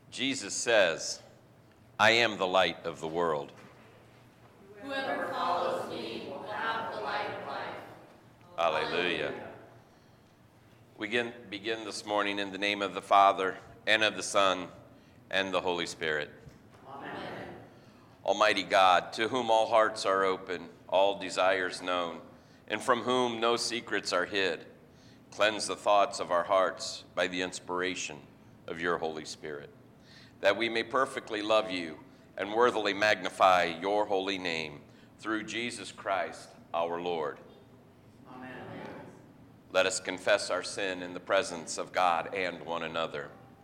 Jesus says, I am the light of the world. Whoever follows me will have the light of life. Hallelujah. We begin this morning in the name of the Father, and of the Son, and the Holy Spirit. Amen. Almighty God, to whom all hearts are open, all desires known, and from whom no secrets are hid, cleanse the thoughts of our hearts by the inspiration of your Holy Spirit, that we may perfectly love you and worthily magnify your holy name through Jesus Christ our Lord. Amen. Let us confess our sin in the presence of God and one another.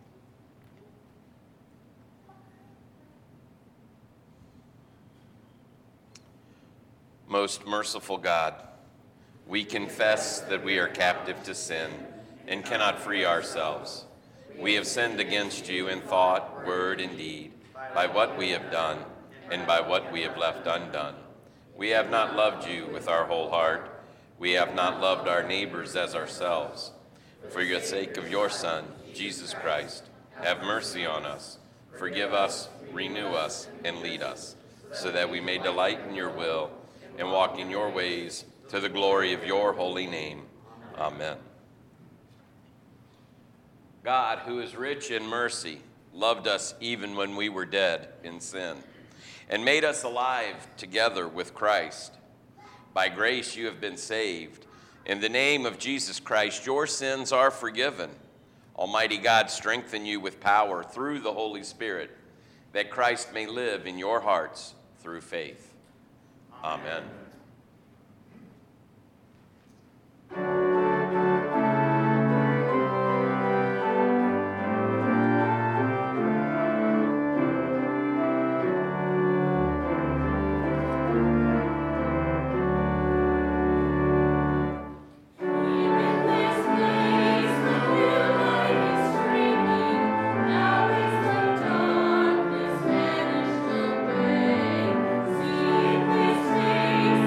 Most merciful God, we confess that we are captive to sin and cannot free ourselves. We have sinned against you in thought, word, and deed, by what we have done and by what we have left undone. We have not loved you with our whole heart. We have not loved our neighbors as ourselves. For the sake of your Son, Jesus Christ, have mercy on us. Forgive us, renew us, and lead us, so that we may delight in your will and walk in your ways to the glory of your holy name. Amen. God, who is rich in mercy, loved us even when we were dead in sin, and made us alive together with Christ. By grace you have been saved. In the name of Jesus Christ, your sins are forgiven. Almighty God, strengthen you with power through the Holy Spirit, that Christ may live in your hearts through faith. Amen. Darkness vanished away. See this face.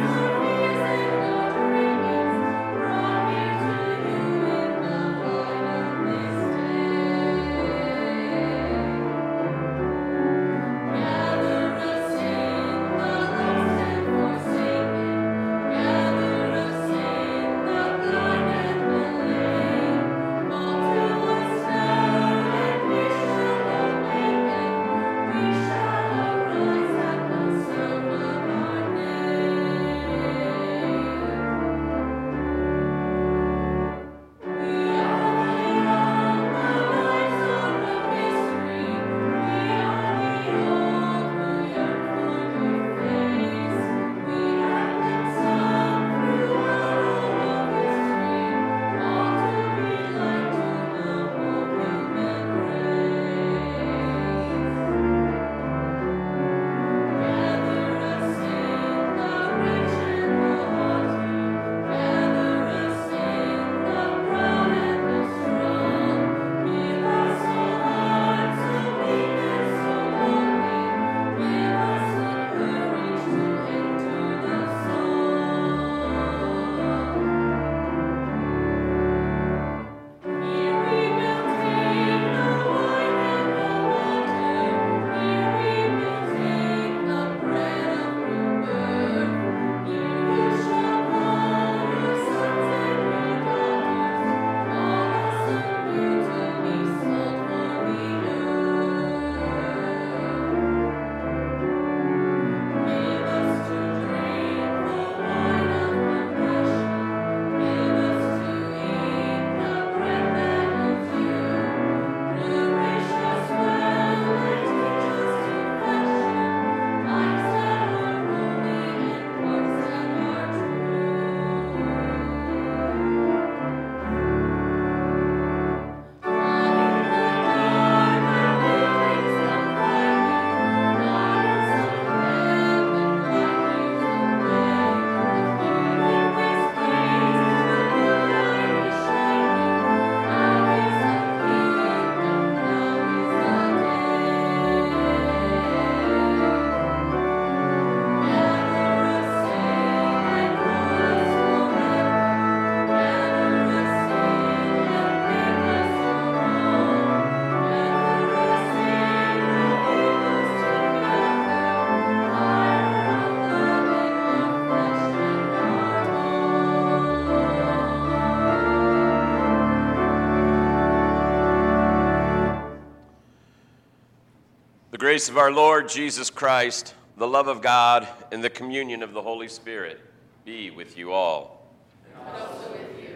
grace of our Lord Jesus Christ, the love of God, and the communion of the Holy Spirit be with you all. And also with you.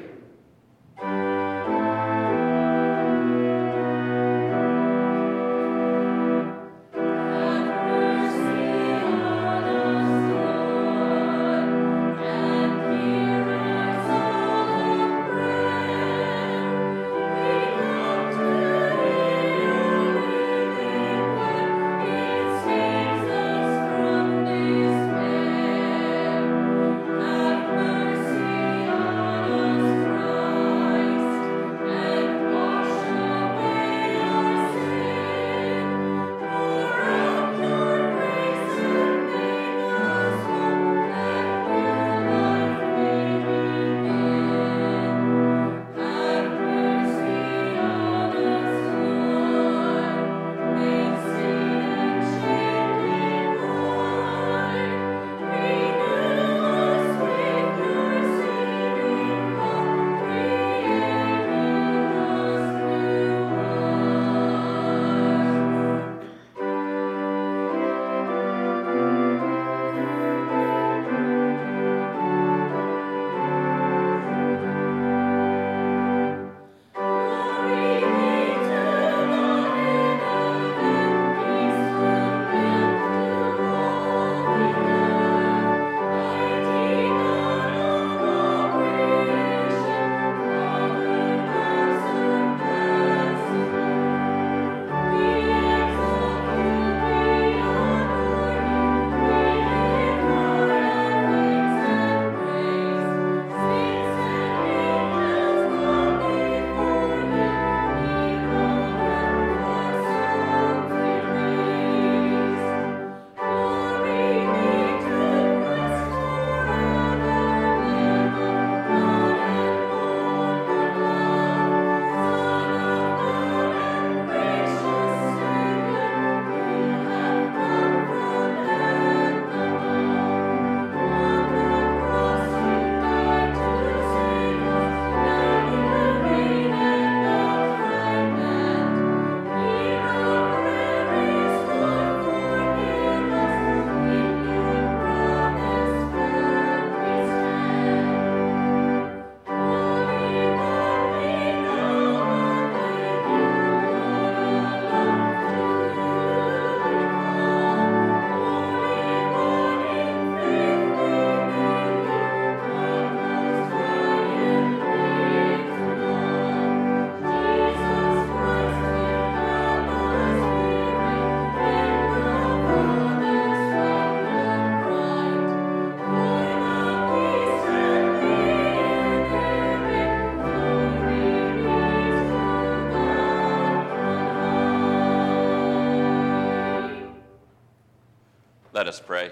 Let us pray.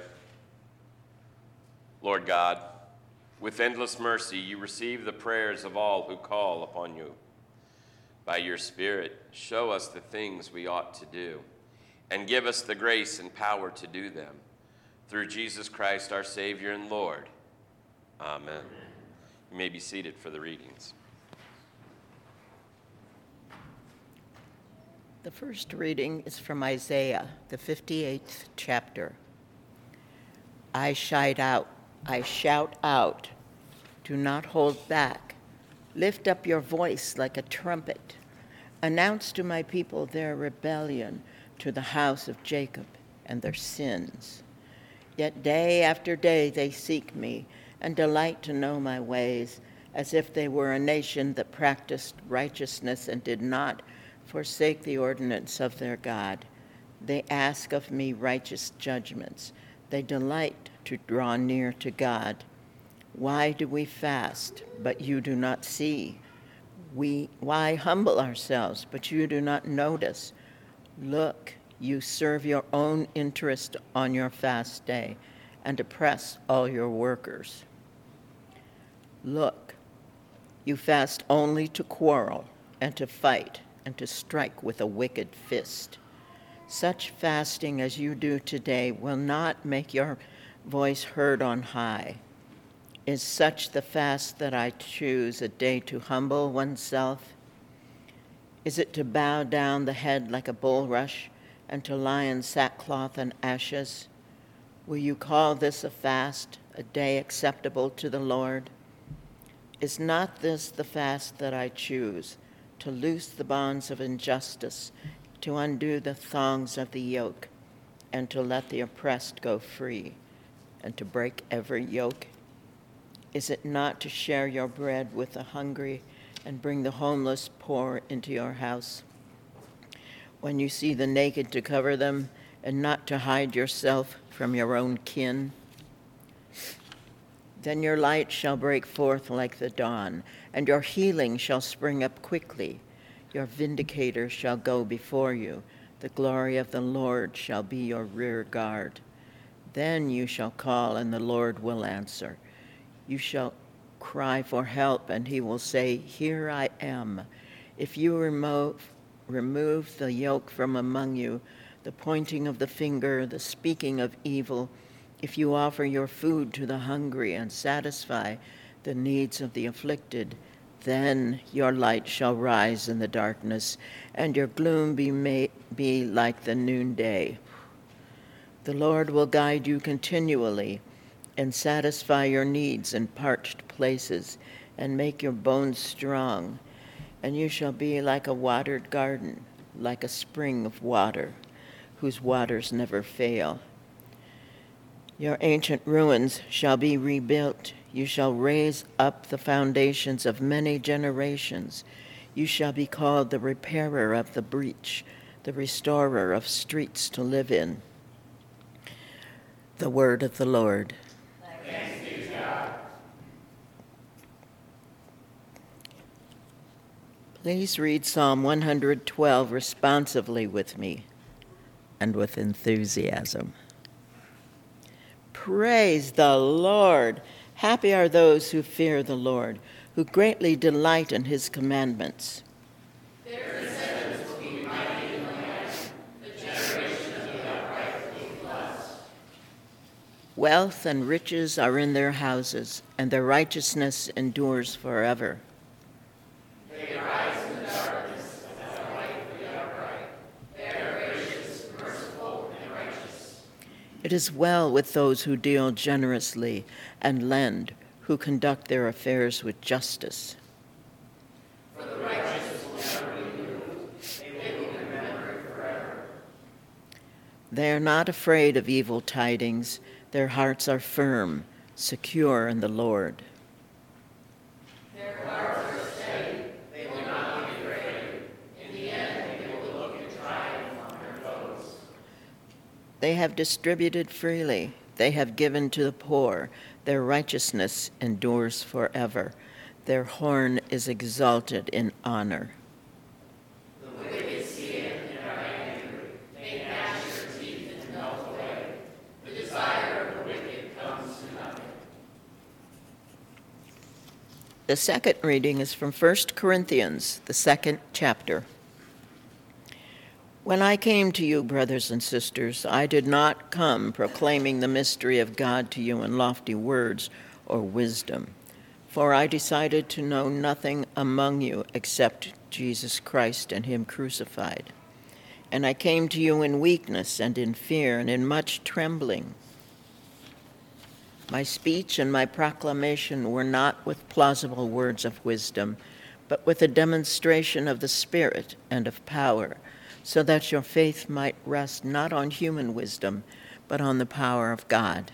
Lord God, with endless mercy, you receive the prayers of all who call upon you. By your Spirit, show us the things we ought to do, and give us the grace and power to do them. Through Jesus Christ, our Savior and Lord. Amen. You may be seated for the readings. The first reading is from Isaiah, the 58th chapter. I shout out, do not hold back. Lift up your voice like a trumpet. Announce to my people their rebellion, to the house of Jacob and their sins. Yet day after day they seek me and delight to know my ways, as if they were a nation that practiced righteousness and did not forsake the ordinance of their God. They ask of me righteous judgments. They delight to draw near to God. Why do we fast, but you do not see? Why humble ourselves, but you do not notice? Look, you serve your own interest on your fast day and oppress all your workers. Look, you fast only to quarrel and to fight and to strike with a wicked fist. Such fasting as you do today will not make your voice heard on high. Is such the fast that I choose, a day to humble oneself? Is it to bow down the head like a bulrush and to lie in sackcloth and ashes? Will you call this a fast, a day acceptable to the Lord? Is not this the fast that I choose, to loose the bonds of injustice, to undo the thongs of the yoke, and to let the oppressed go free, and to break every yoke? Is it not to share your bread with the hungry and bring the homeless poor into your house? When you see the naked, to cover them, and not to hide yourself from your own kin? Then your light shall break forth like the dawn, and your healing shall spring up quickly. Your vindicator shall go before you. The glory of the Lord shall be your rear guard. Then you shall call, and the Lord will answer. You shall cry for help, and he will say, Here I am. If you remove the yoke from among you, the pointing of the finger, the speaking of evil, if you offer your food to the hungry and satisfy the needs of the afflicted, then your light shall rise in the darkness, and your gloom be like the noonday. The Lord will guide you continually and satisfy your needs in parched places and make your bones strong, and you shall be like a watered garden, like a spring of water, whose waters never fail. Your ancient ruins shall be rebuilt. You shall raise up the foundations of many generations. You shall be called the repairer of the breach, the restorer of streets to live in. The word of the Lord. Thanks be to God. Please read Psalm 112 responsively with me and with enthusiasm. Praise the Lord! Happy are those who fear the Lord, who greatly delight in his commandments. Their descendants will be mighty in the land. The generation of the upright will be blessed. Wealth and riches are in their houses, and their righteousness endures forever. They rise in the darkness as a light for the upright. They are gracious, merciful, and righteous. It is well with those who deal generously and lend, who conduct their affairs with justice. For the righteous will never be moved. They will be remembered forever. They are not afraid of evil tidings. Their hearts are firm, secure in the Lord. Their hearts are steady. They will not be afraid. In the end, they will look in triumph on their foes. They have distributed freely. They have given to the poor. Their righteousness endures forever. Their horn is exalted in honor. The wicked see it and are angry. They gnash their teeth and melt away. The desire of the wicked comes to nothing. The second reading is from 1 Corinthians, the 2nd chapter. When I came to you, brothers and sisters, I did not come proclaiming the mystery of God to you in lofty words or wisdom, for I decided to know nothing among you except Jesus Christ and him crucified. And I came to you in weakness and in fear and in much trembling. My speech and my proclamation were not with plausible words of wisdom, but with a demonstration of the Spirit and of power, so that your faith might rest not on human wisdom, but on the power of God.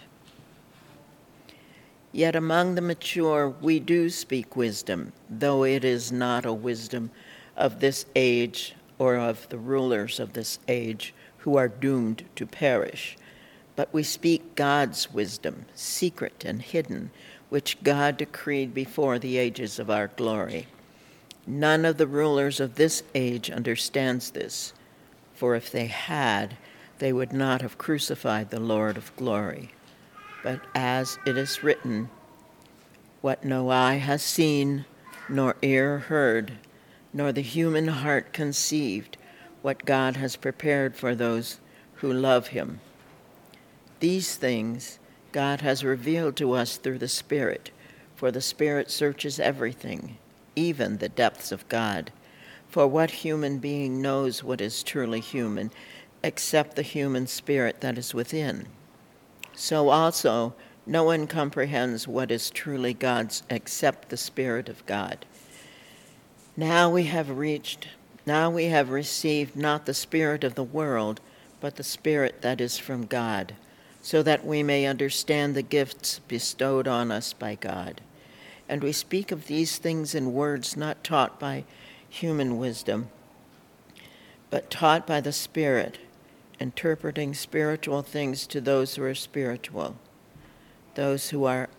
Yet among the mature we do speak wisdom, though it is not a wisdom of this age or of the rulers of this age who are doomed to perish. But we speak God's wisdom, secret and hidden, which God decreed before the ages of our glory. None of the rulers of this age understands this, for if they had, they would not have crucified the Lord of glory. But as it is written, what no eye has seen, nor ear heard, nor the human heart conceived, what God has prepared for those who love him. These things God has revealed to us through the Spirit, for the Spirit searches everything, even the depths of God. For what human being knows what is truly human? except the human spirit that is within. So also, no one comprehends what is truly God's except the Spirit of God. Now we have received not the spirit of the world, but the Spirit that is from God, so that we may understand the gifts bestowed on us by God. And we speak of these things in words not taught by human wisdom, but taught by the Spirit, interpreting spiritual things to those who are spiritual. Those who are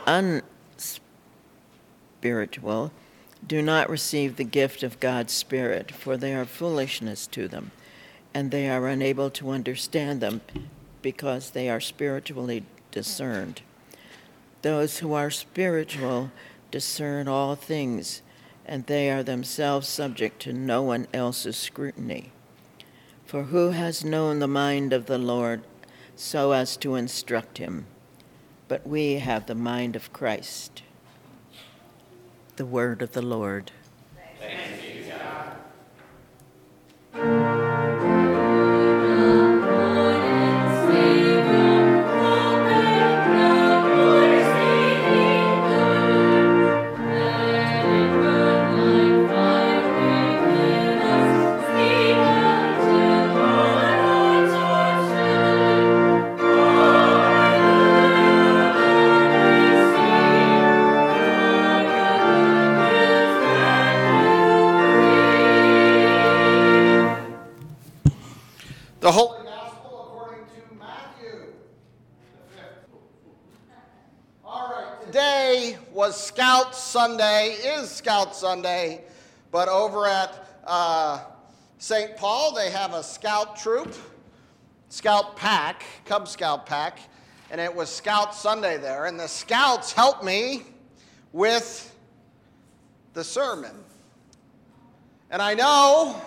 unspiritual do not receive the gift of God's Spirit, for they are foolishness to them, and they are unable to understand them because they are spiritually discerned. Those who are spiritual discern all things, and they are themselves subject to no one else's scrutiny. For who has known the mind of the Lord so as to instruct him? But we have the mind of Christ. The word of the Lord. Thanks be to God. The Holy Gospel according to Matthew. All right, today was Scout Sunday, is Scout Sunday, but over at St. Paul they have a Scout troop, Scout pack, Cub Scout pack, and it was Scout Sunday there, and the Scouts helped me with the sermon. And I know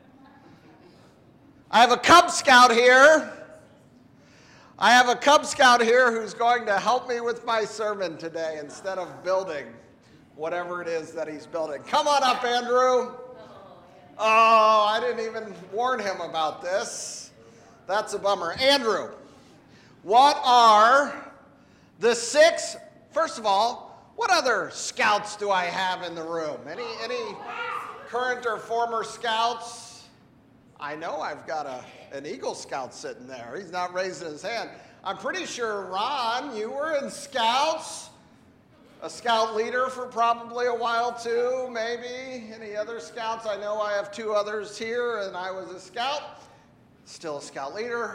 I have a Cub Scout here. I have a Cub Scout here who's going to help me with my sermon today instead of building whatever it is that he's building. Come on up, Andrew. Oh, I didn't even warn him about this. That's a bummer. Andrew, what are the 6, first of all, what other Scouts do I have in the room? Any current or former Scouts? I know I've got an Eagle Scout sitting there. He's not raising his hand. I'm pretty sure, Ron, you were in Scouts. A Scout leader for probably a while too, maybe. Any other Scouts? I know I have 2 others here, and I was a Scout. Still a Scout leader.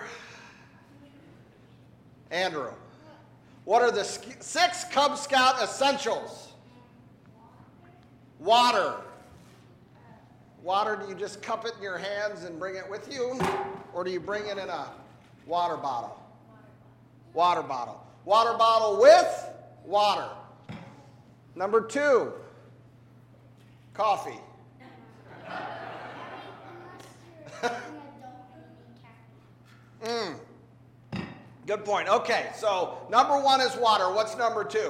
Andrew, what are the 6 Cub Scout essentials? Water. Water, do you just cup it in your hands and bring it with you? Or do you bring it in a water bottle? Water bottle. Water bottle with water. Number 2, coffee. Good point. Okay, so number 1 is water. What's number 2?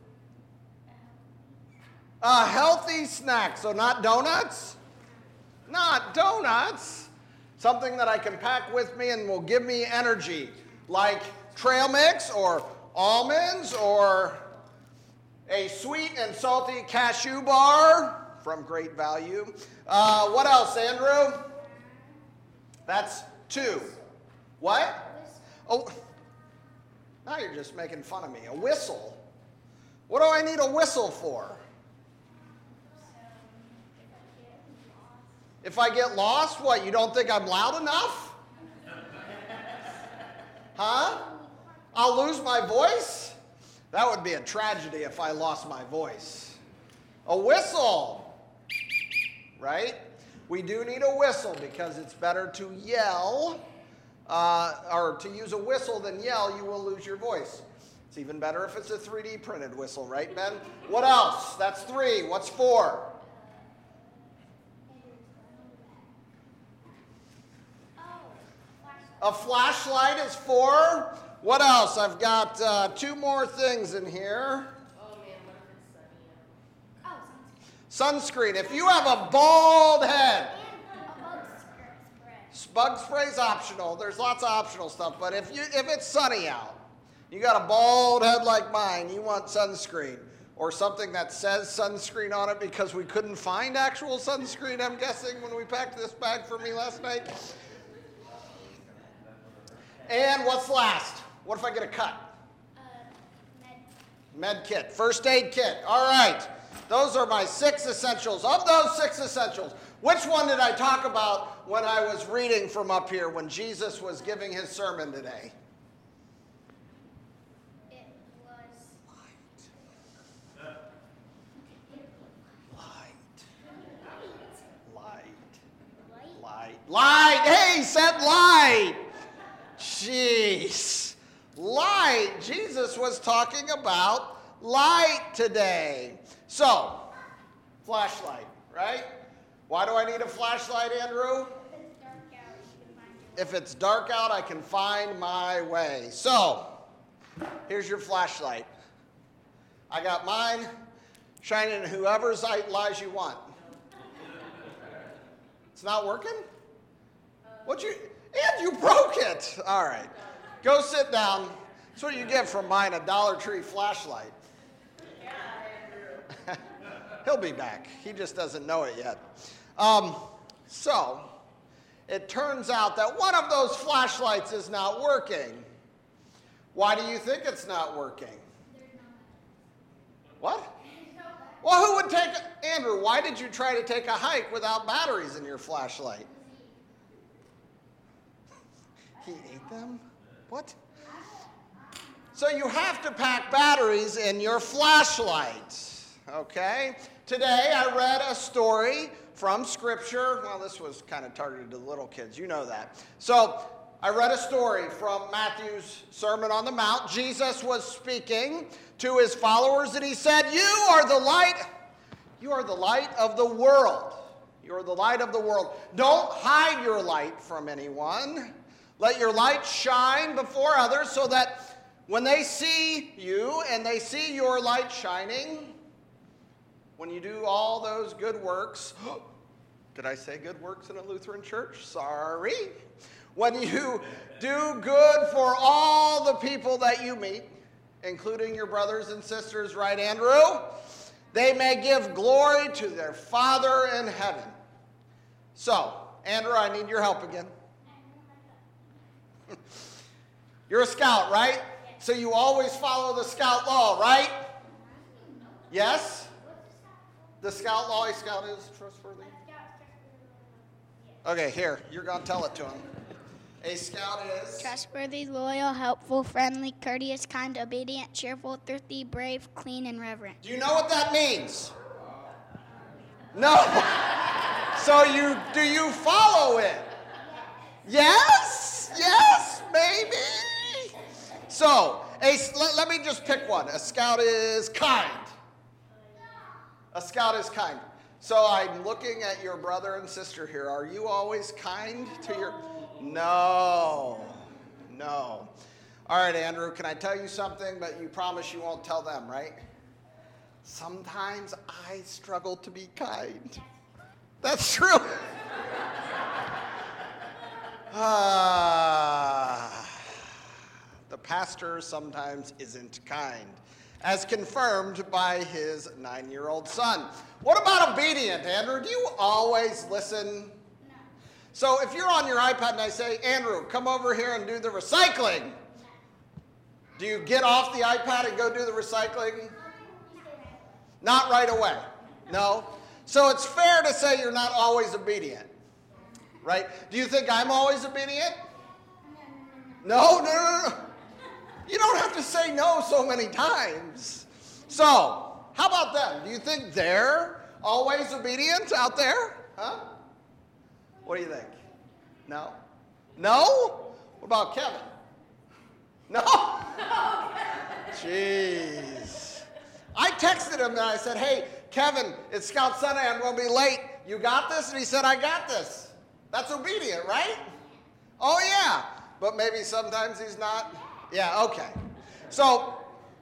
A healthy snack. So not donuts? Not donuts. Something that I can pack with me and will give me energy, like trail mix or almonds or a sweet and salty cashew bar from Great Value. What else, Andrew? That's 2. What? Oh, now you're just making fun of me. A whistle? What do I need a whistle for? If I get lost, what, you don't think I'm loud enough? Huh? I'll lose my voice? That would be a tragedy if I lost my voice. A whistle, right? We do need a whistle because it's better to yell, or to use a whistle than yell, you will lose your voice. It's even better if it's a 3D printed whistle, right, Ben? What else? That's 3. What's 4? A flashlight is 4. What else? I've got 2 more things in here. Oh, man, what if it's sunny out? Sunscreen. If you have a bald head, Bug spray's optional. There's lots of optional stuff, but if it's sunny out, you got a bald head like mine, you want sunscreen or something that says sunscreen on it because we couldn't find actual sunscreen, I'm guessing, when we packed this bag for me last night. And what's last? What if I get a cut? Med kit, first aid kit. All right, those are my 6 essentials. Of those 6 essentials, which one did I talk about when I was reading from up here when Jesus was giving his sermon today? It was Light. Hey, he said light. Jeez. Light. Jesus was talking about light today. So, flashlight, right? Why do I need a flashlight, Andrew? If it's dark out, I can find my way. So, here's your flashlight. I got mine shining in whoever's lives you want. It's not working? And you broke it. All right. Go sit down. That's what you get from mine, a Dollar Tree flashlight. He'll be back. He just doesn't know it yet. So, it turns out that one of those flashlights is not working. Why do you think it's not working? What? Well, who would take Andrew, why did you try to take a hike without batteries in your flashlight? He ate them? What? So you have to pack batteries in your flashlight, okay? Today I read a story from Scripture. Well, this was kind of targeted to the little kids. You know that. So I read a story from Matthew's Sermon on the Mount. Jesus was speaking to his followers, and he said, You are the light of the world. You are the light of the world. Don't hide your light from anyone. Let your light shine before others so that when they see you and they see your light shining, when you do all those good works, did I say good works in a Lutheran church? Sorry. When you do good for all the people that you meet, including your brothers and sisters, right, Andrew? They may give glory to their Father in heaven. So, Andrew, I need your help again. You're a scout, right? So you always follow the scout law, right? Yes? The scout law, a scout is trustworthy? Okay, here, you're going to tell it to him. A scout is? Trustworthy, loyal, helpful, friendly, courteous, kind, obedient, cheerful, thrifty, brave, clean, and reverent. Do you know what that means? No. So do you follow it? Yes? Yes, maybe. So, let me just pick one. A scout is kind. A scout is kind. So I'm looking at your brother and sister here. Are you always kind to your... No. All right, Andrew, can I tell you something, but you promise you won't tell them, right? Sometimes I struggle to be kind. That's true. The pastor sometimes isn't kind, as confirmed by his 9-year-old son. What about obedient, Andrew? Do you always listen? No. So if you're on your iPad and I say, Andrew, come over here and do the recycling, do you get off the iPad and go do the recycling? Not right away. No? So it's fair to say you're not always obedient, right? Do you think I'm always obedient? No. You don't have to say no so many times. So, how about them? Do you think they're always obedient out there? Huh? What do you think? No? What about Kevin? No? Jeez. I texted him and I said, hey, Kevin, it's Scout Sunday, I'm going to be late. You got this? And he said, I got this. That's obedient, right? Oh, yeah. But maybe sometimes he's not. Yeah, okay. So,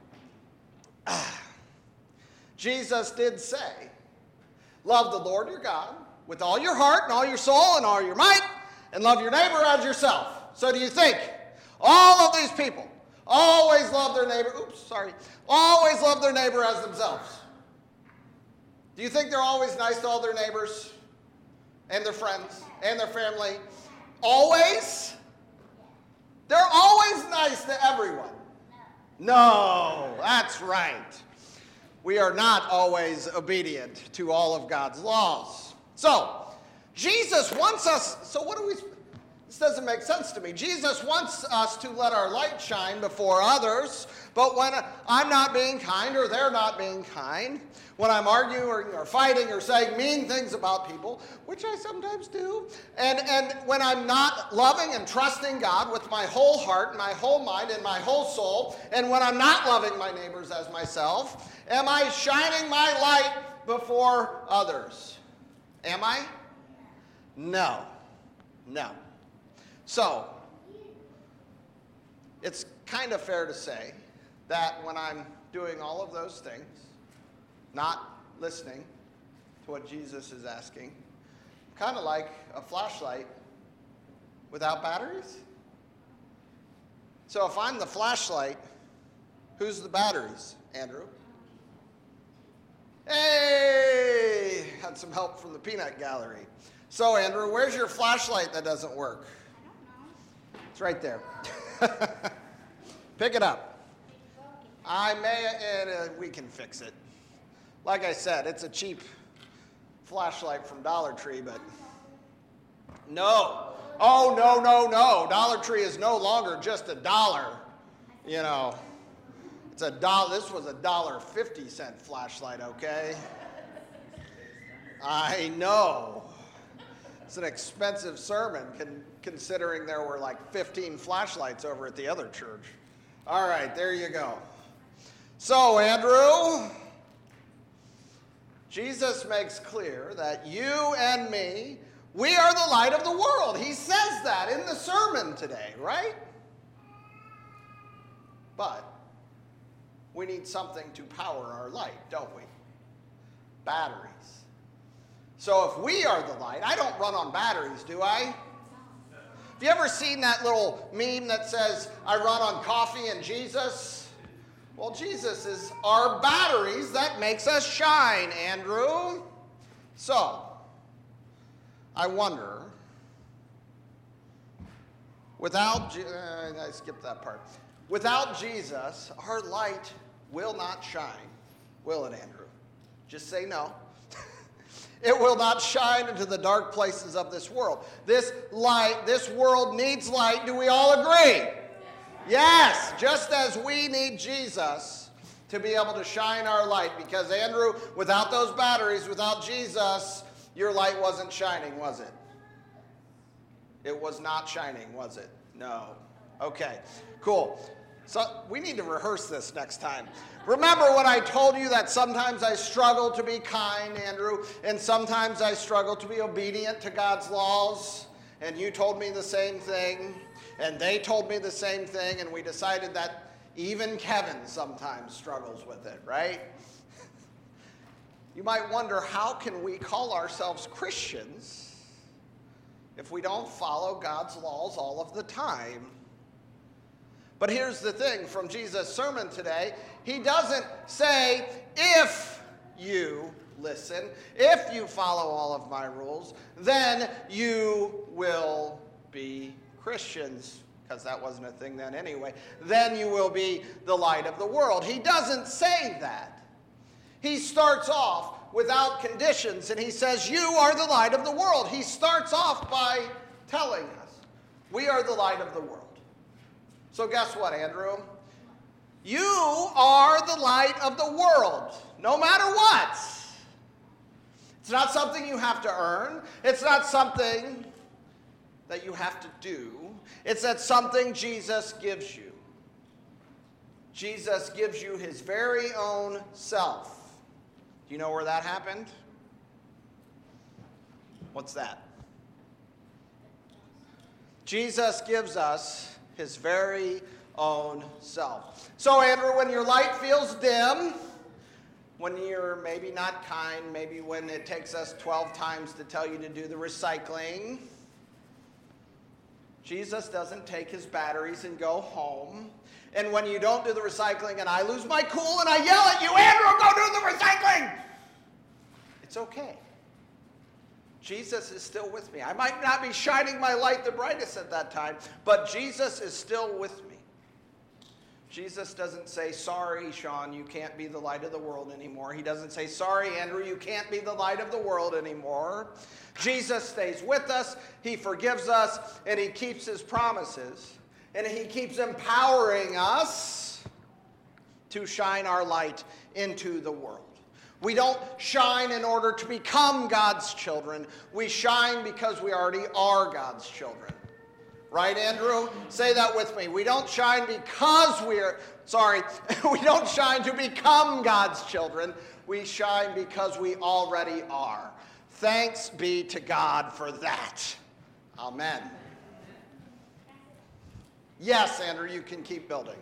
Jesus did say, love the Lord your God with all your heart and all your soul and all your might, and love your neighbor as yourself. So do you think all of these people always love their neighbor, always love their neighbor as themselves? Do you think they're always nice to all their neighbors and their friends and their family? Always? They're always nice to everyone. No, that's right. We are not always obedient to all of God's laws. So, Jesus wants us, this doesn't make sense to me. Jesus wants us to let our light shine before others, but when I'm not being kind or they're not being kind, when I'm arguing or fighting or saying mean things about people, which I sometimes do, and when I'm not loving and trusting God with my whole heart, my whole mind, and my whole soul, and when I'm not loving my neighbors as myself, am I shining my light before others? Am I? No. So, it's kind of fair to say that when I'm doing all of those things, not listening to what Jesus is asking, kind of like a flashlight without batteries. So if I'm the flashlight, who's the batteries, Andrew? Hey, had some help from the peanut gallery. So Andrew, where's your flashlight that doesn't work? It's right there. Pick it up. We can fix it. Like I said, it's a cheap flashlight from Dollar Tree, but no. Oh, no. Dollar Tree is no longer just $1. You know, it's $1. This was $1.50 flashlight, okay? I know. It's an expensive sermon considering there were like 15 flashlights over at the other church. All right, there you go. So, Andrew, Jesus makes clear that you and me, we are the light of the world. He says that in the sermon today, right? But we need something to power our light, don't we? Batteries. So if we are the light, I don't run on batteries, do I? Have you ever seen that little meme that says, I run on coffee and Jesus? Well, Jesus is our batteries that makes us shine, Andrew. So, I wonder, I skipped that part. Without Jesus, our light will not shine, will it, Andrew? Just say no. It will not shine into the dark places of this world. This world needs light. Do we all agree? Yes, just as we need Jesus to be able to shine our light. Because, Andrew, without those batteries, without Jesus, your light wasn't shining, was it? It was not shining, was it? No. Okay, cool. So we need to rehearse this next time. Remember when I told you that sometimes I struggle to be kind, Andrew, and sometimes I struggle to be obedient to God's laws, and you told me the same thing, and they told me the same thing, and we decided that even Kevin sometimes struggles with it, right? You might wonder, how can we call ourselves Christians if we don't follow God's laws all of the time? But here's the thing from Jesus' sermon today. He doesn't say, if you listen, if you follow all of my rules, then you will be Christians, because that wasn't a thing then anyway. Then you will be the light of the world. He doesn't say that. He starts off without conditions, and he says, you are the light of the world. He starts off by telling us, we are the light of the world. So guess what, Andrew? You are the light of the world, no matter what. It's not something you have to earn. It's not something that you have to do. It's that something Jesus gives you. Jesus gives you his very own self. Do you know where that happened? What's that? Jesus gives us his very own self. So, Andrew, when your light feels dim, when you're maybe not kind, maybe when it takes us 12 times to tell you to do the recycling, Jesus doesn't take his batteries and go home. And when you don't do the recycling and I lose my cool and I yell at you, Andrew, go do the recycling. It's okay. Jesus is still with me. I might not be shining my light the brightest at that time, but Jesus is still with me. Jesus doesn't say, sorry, Sean, you can't be the light of the world anymore. He doesn't say, sorry, Andrew, you can't be the light of the world anymore. Jesus stays with us, he forgives us, and he keeps his promises. And he keeps empowering us to shine our light into the world. We don't shine in order to become God's children. We shine because we already are God's children. Right, Andrew? Say that with me. We don't shine because we don't shine to become God's children. We shine because we already are. Thanks be to God for that. Amen. Yes, Andrew, you can keep building.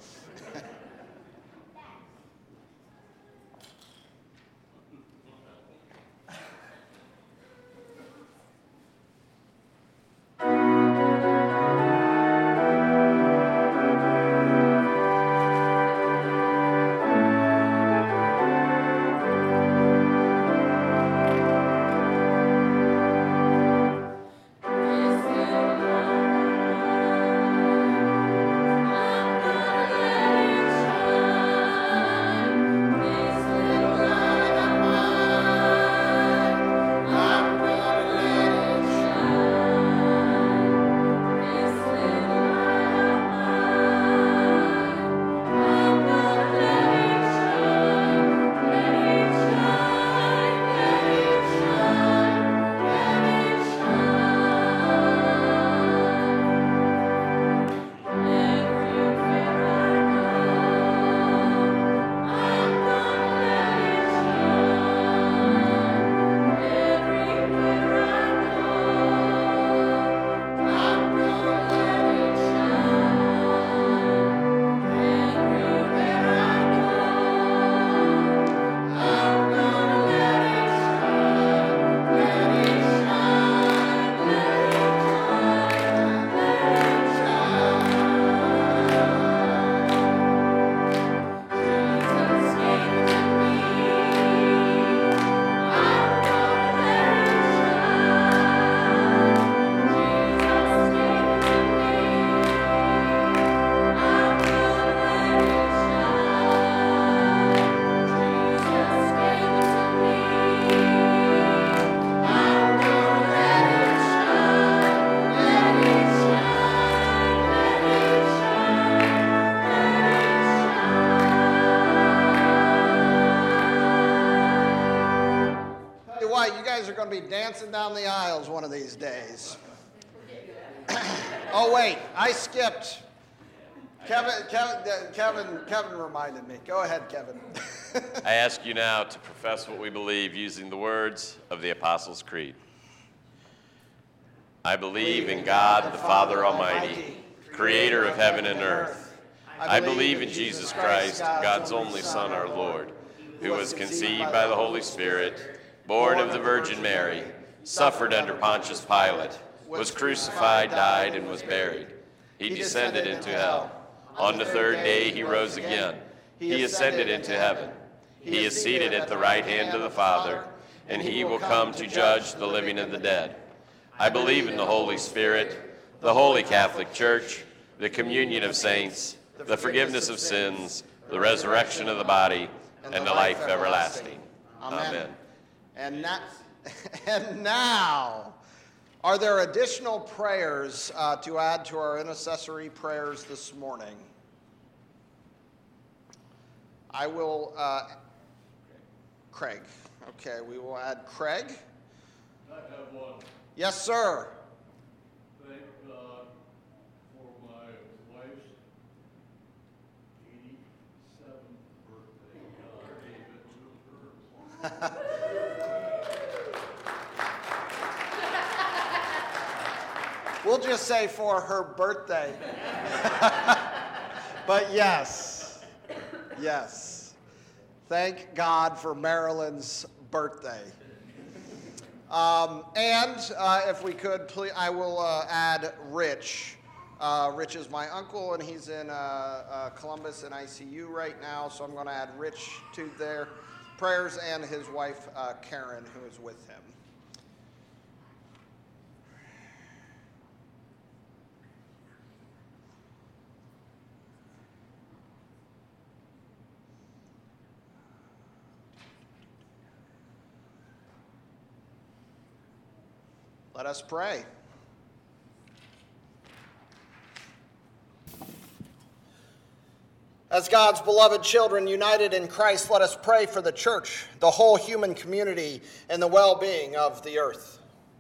Be dancing down the aisles one of these days. Oh wait, I skipped. Kevin reminded me. Go ahead, Kevin. I ask you now to profess what we believe using the words of the Apostles' Creed. I believe in God, the Father Almighty, creator of heaven and earth. I believe in Jesus Christ, God's only Son, our Lord, who was conceived by the Holy Spirit, born of the Virgin Mary, suffered under Pontius Pilate, was crucified, died, and was buried. He descended into hell. On the third day he rose again. He ascended into heaven. He is seated at the right hand of the Father, and he will come to judge the living and the dead. I believe in the Holy Spirit, the Holy Catholic Church, the communion of saints, the forgiveness of sins, the resurrection of the body, and the life everlasting. Amen. And now, are there additional prayers to add to our intercessory prayers this morning? I will, Craig. Okay, we will add Craig. I have one. Yes, sir. Thank God for my wife's 87th birthday. God gave it to her. We'll just say for her birthday. But yes. Thank God for Marilyn's birthday. If we could, please, I will add Rich. Rich is my uncle, and he's in Columbus in ICU right now, so I'm going to add Rich to their prayers and his wife, Karen, who is with him. Let us pray. As God's beloved children united in Christ, let us pray for the church, the whole human community, and the well-being of the earth.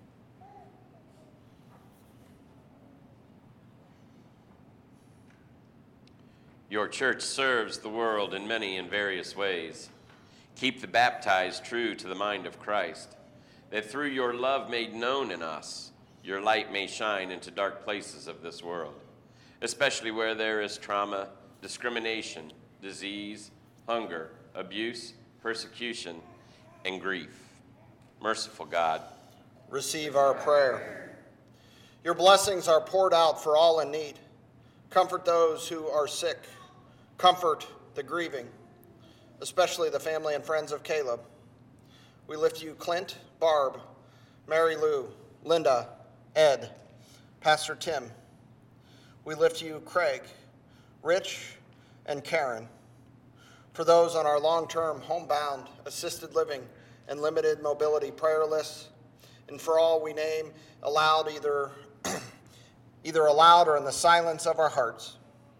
Your church serves the world in many and various ways. Keep the baptized true to the mind of Christ, that through your love made known in us, your light may shine into dark places of this world, especially where there is trauma, discrimination, disease, hunger, abuse, persecution, and grief. Merciful God, receive our prayer. Your blessings are poured out for all in need. Comfort those who are sick. Comfort the grieving, especially the family and friends of Caleb. We lift you Clint, Barb, Mary Lou, Linda, Ed, Pastor Tim. We lift you Craig, Rich, and Karen. For those on our long-term homebound, assisted living, and limited mobility prayer lists, and for all we name aloud, either aloud or in the silence of our hearts.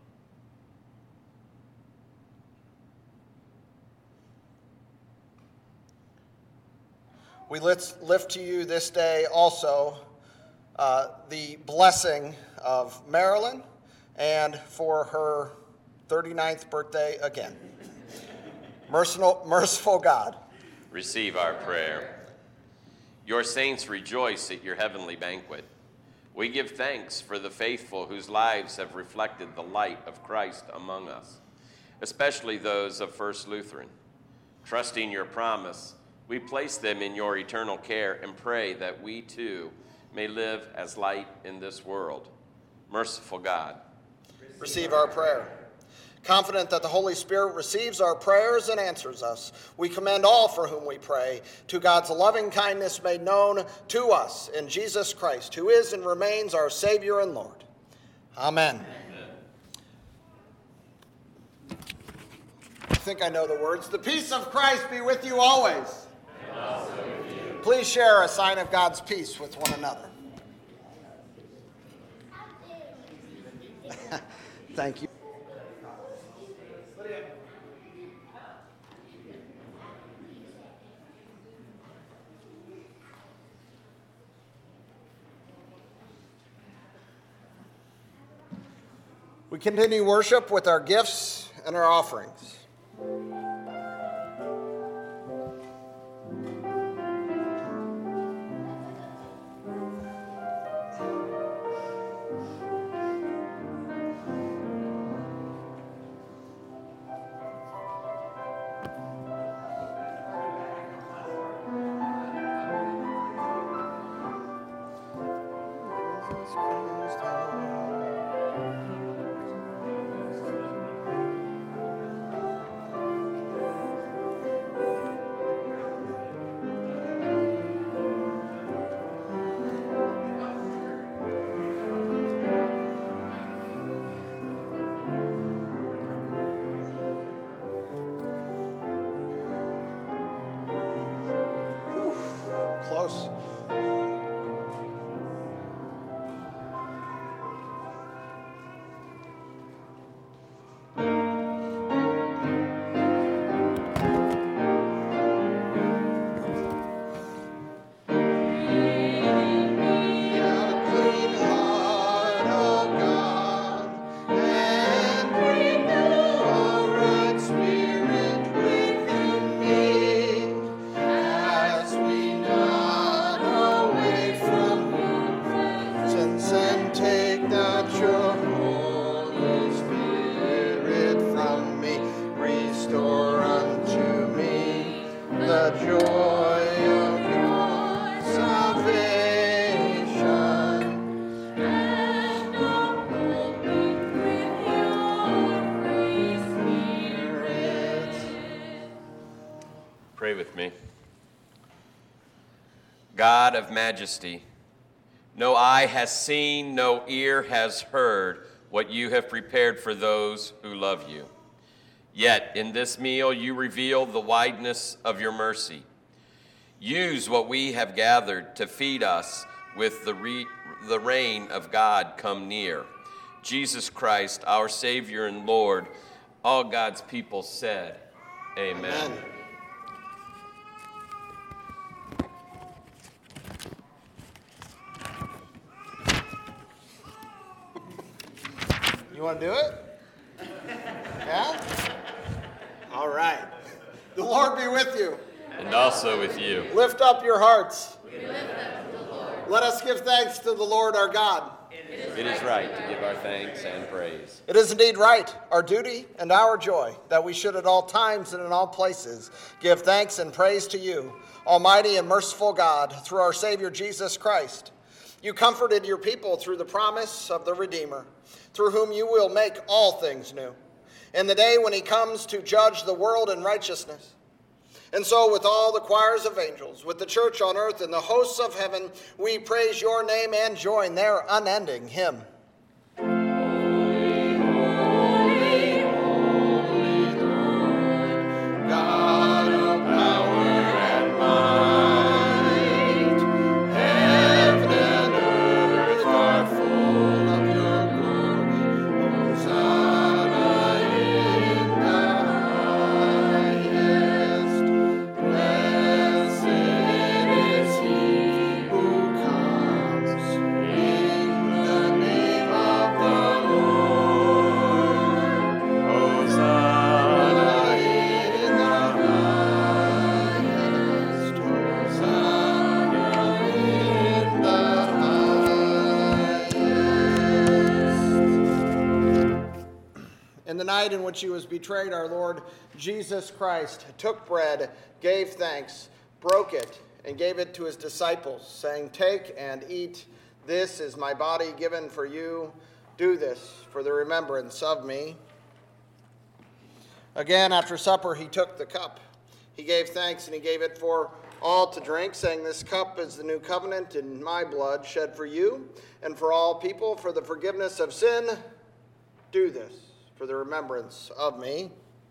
We lift to you this day also the blessing of Marilyn, and for her 39th birthday again. Merciful God, receive our prayer. Your saints rejoice at your heavenly banquet. We give thanks for the faithful whose lives have reflected the light of Christ among us, especially those of First Lutheran. Trusting your promise, we place them in your eternal care and pray that we too may live as light in this world. Merciful God, receive our prayer. Confident that the Holy Spirit receives our prayers and answers us, we commend all for whom we pray to God's loving kindness made known to us in Jesus Christ, who is and remains our Savior and Lord. Amen. I think I know the words. The peace of Christ be with you always. And also with you. Please share a sign of God's peace with one another. Thank you. We continue worship with our gifts and our offerings. Close. Spirit within me, as we not God of majesty, no eye has seen, no ear has heard what you have prepared for those who love you. Yet in this meal you reveal the wideness of your mercy. Use what we have gathered to feed us with the reign of God come near. Jesus Christ, our Savior and Lord, all God's people said, Amen. Amen. You want to do it? Yeah? All right. The Lord be with you. And also with you. Lift up your hearts. Let us give thanks to the Lord our God. It is right to give our thanks and praise. It is indeed right, our duty and our joy, that we should at all times and in all places give thanks and praise to you, Almighty and merciful God, through our Savior Jesus Christ. You comforted your people through the promise of the Redeemer, through whom you will make all things new, in the day when he comes to judge the world in righteousness. And so with all the choirs of angels, with the church on earth and the hosts of heaven, we praise your name and join their unending hymn. In the night in which he was betrayed, our Lord Jesus Christ took bread, gave thanks, broke it, and gave it to his disciples, saying, "Take and eat. This is my body given for you. Do this for the remembrance of me." Again, after supper, he took the cup. He gave thanks, and he gave it for all to drink, saying, "This cup is the new covenant in my blood, shed for you and for all people for the forgiveness of sin. Do this for the remembrance of me."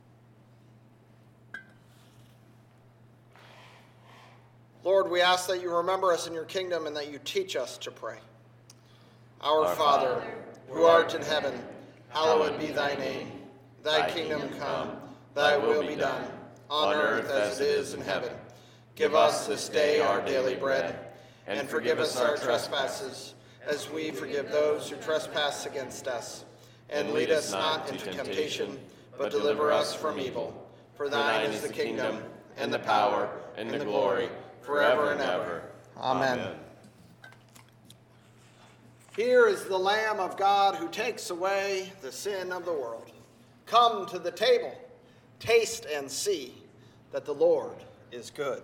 Lord, we ask that you remember us in your kingdom and that you teach us to pray. Our Father, who art in heaven, hallowed be thy name. Thy kingdom come, thy will be done, on earth as it is in heaven. Give us this day our daily bread, and forgive us our trespasses, as we forgive those who trespass against us. And lead us not into temptation, but deliver us from evil. For thine is the kingdom, and the power, and the glory, forever and ever. Amen. Here is the Lamb of God who takes away the sin of the world. Come to the table, taste and see that the Lord is good.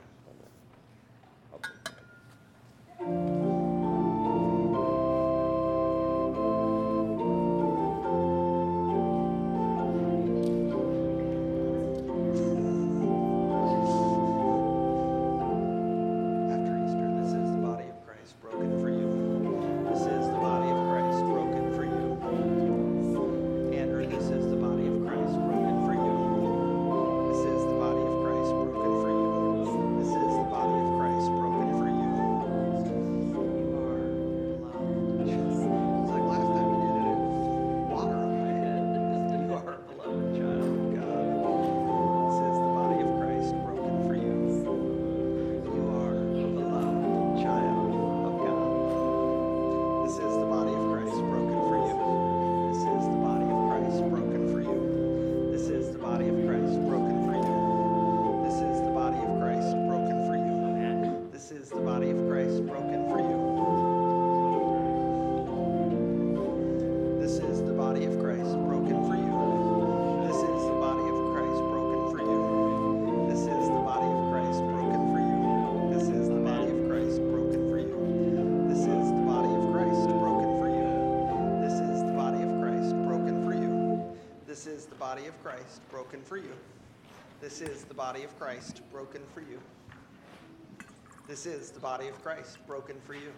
Body of Christ broken for you. This is the body of Christ broken for you. This is the body of Christ, broken for you.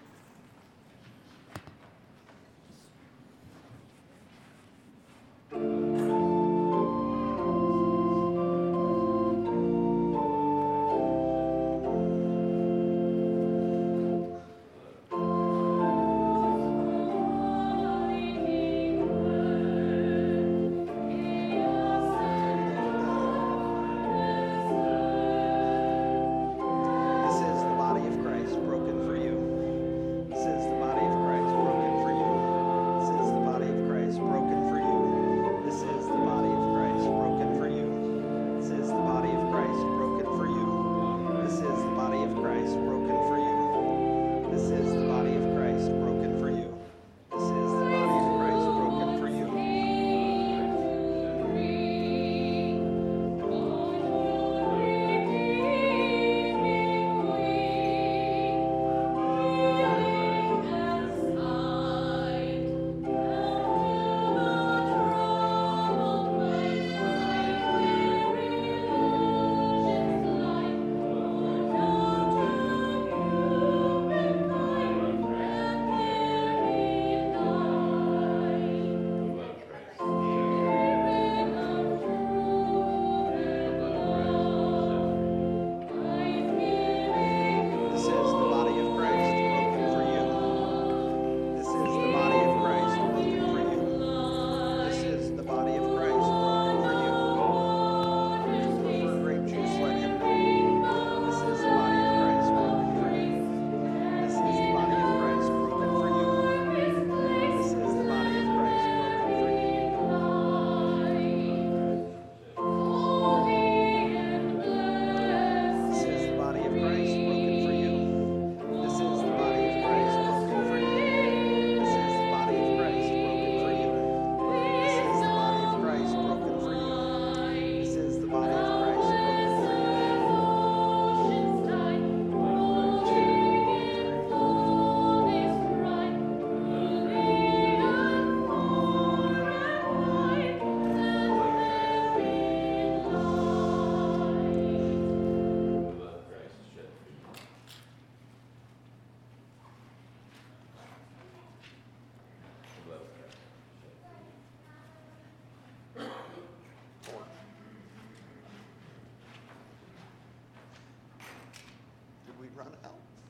Run out.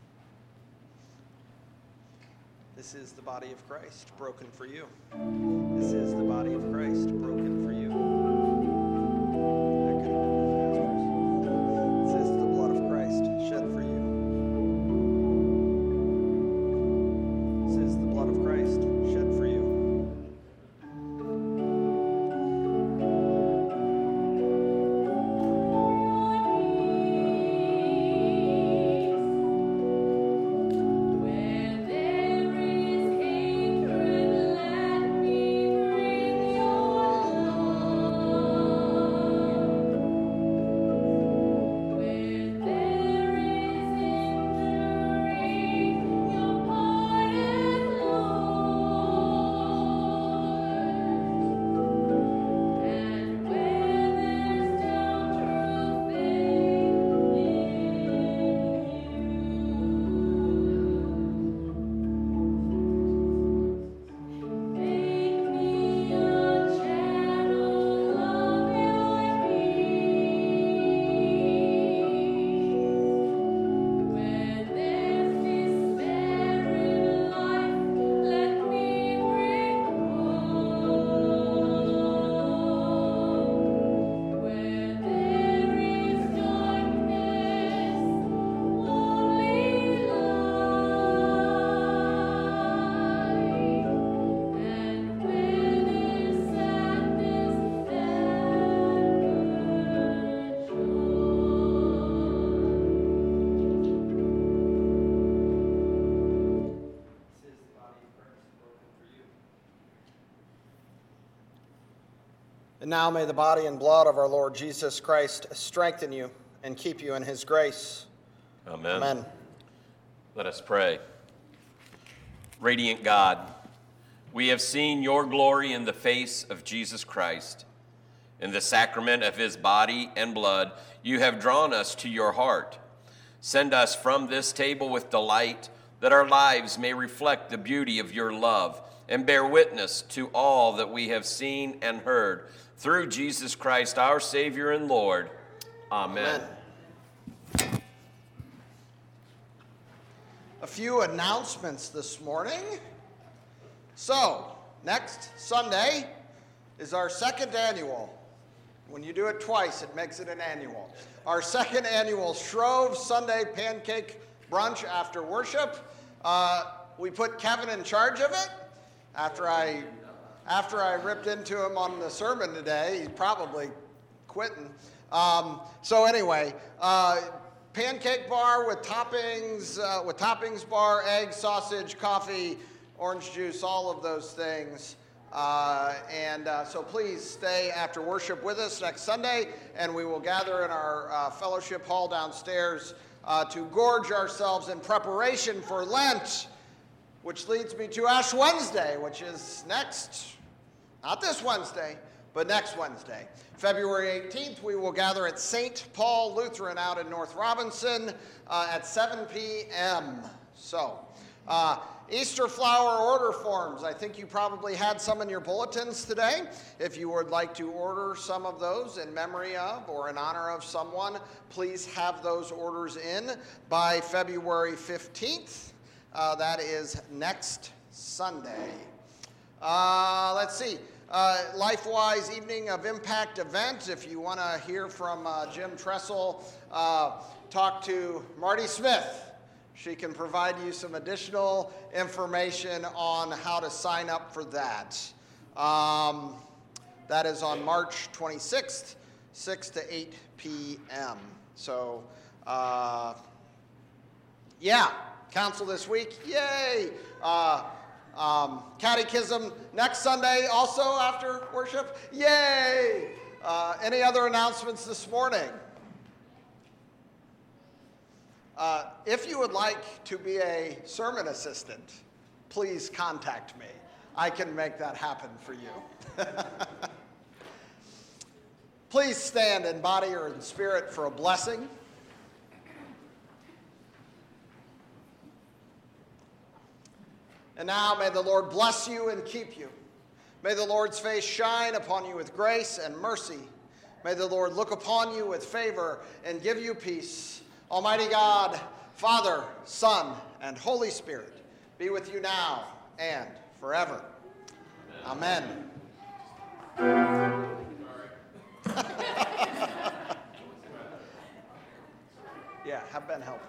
This is the body of Christ, broken for you. This is the body of Christ, broken for you. That could have been the This is the blood of Christ, shed for you. This is the blood of Christ, shed for you. And now may the body and blood of our Lord Jesus Christ strengthen you and keep you in his grace. Amen. Amen. Let us pray. Radiant God, we have seen your glory in the face of Jesus Christ. In the sacrament of his body and blood, you have drawn us to your heart. Send us from this table with delight, that our lives may reflect the beauty of your love and bear witness to all that we have seen and heard. Through Jesus Christ, our Savior and Lord. Amen. A few announcements this morning. So, next Sunday is our second annual. When you do it twice, it makes it an annual. Our second annual Shrove Sunday Pancake Brunch after worship. We put Kevin in charge of it. After I ripped into him on the sermon today, he's probably quitting. So anyway, pancake bar with toppings bar, eggs, sausage, coffee, orange juice, all of those things. So please stay after worship with us next Sunday, and we will gather in our fellowship hall downstairs to gorge ourselves in preparation for Lent, which leads me to Ash Wednesday, which is not this Wednesday, but next Wednesday. February 18th, we will gather at St. Paul Lutheran out in North Robinson at 7 p.m. So, Easter flower order forms. I think you probably had some in your bulletins today. If you would like to order some of those in memory of or in honor of someone, please have those orders in by February 15th. That is next Sunday. Let's see. LifeWise Evening of Impact event. If you want to hear from Jim Tressel, talk to Marty Smith. She can provide you some additional information on how to sign up for that. That is on March 26th, 6 to 8 p.m. So, council this week, yay! Catechism next Sunday, also after worship, yay! Any other announcements this morning? If you would like to be a sermon assistant, please contact me. I can make that happen for you. Please stand in body or in spirit for a blessing. And now may the Lord bless you and keep you. May the Lord's face shine upon you with grace and mercy. May the Lord look upon you with favor and give you peace. Almighty God, Father, Son, and Holy Spirit, be with you now and forever. Amen. Yeah, have Ben help.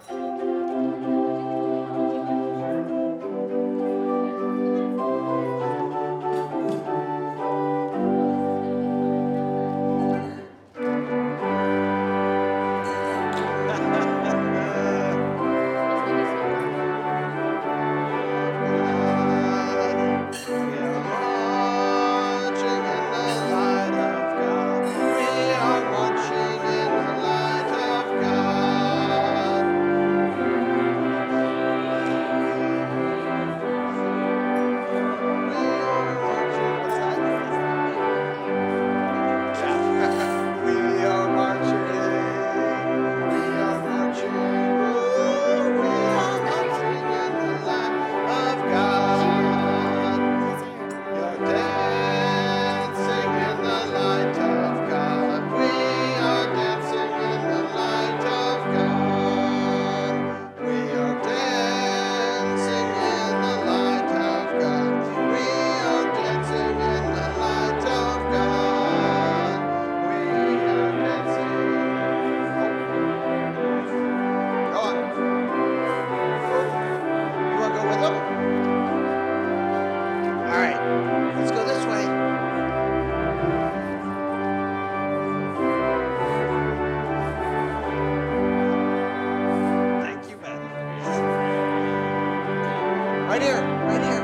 Right here, right here.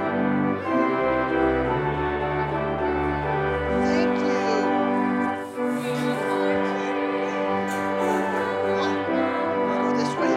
Thank you. Come on, go this way.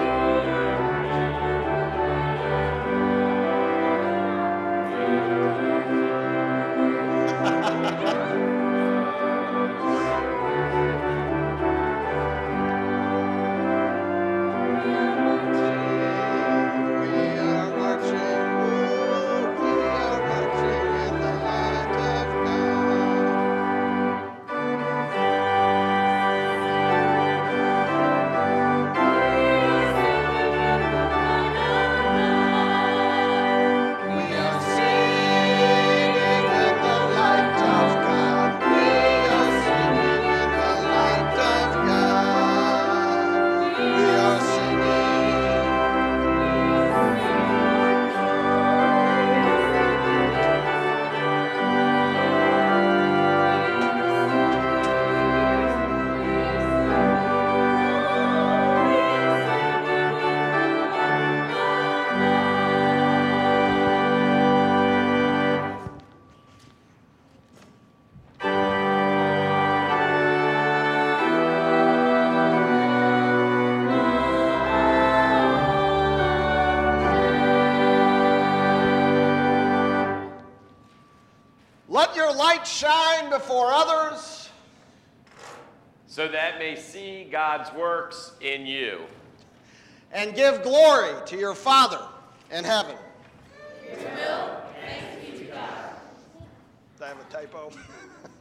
shine before others, so that may see God's works in you. and give glory to your Father in heaven. Your will, thanks be to God. Did I have a typo?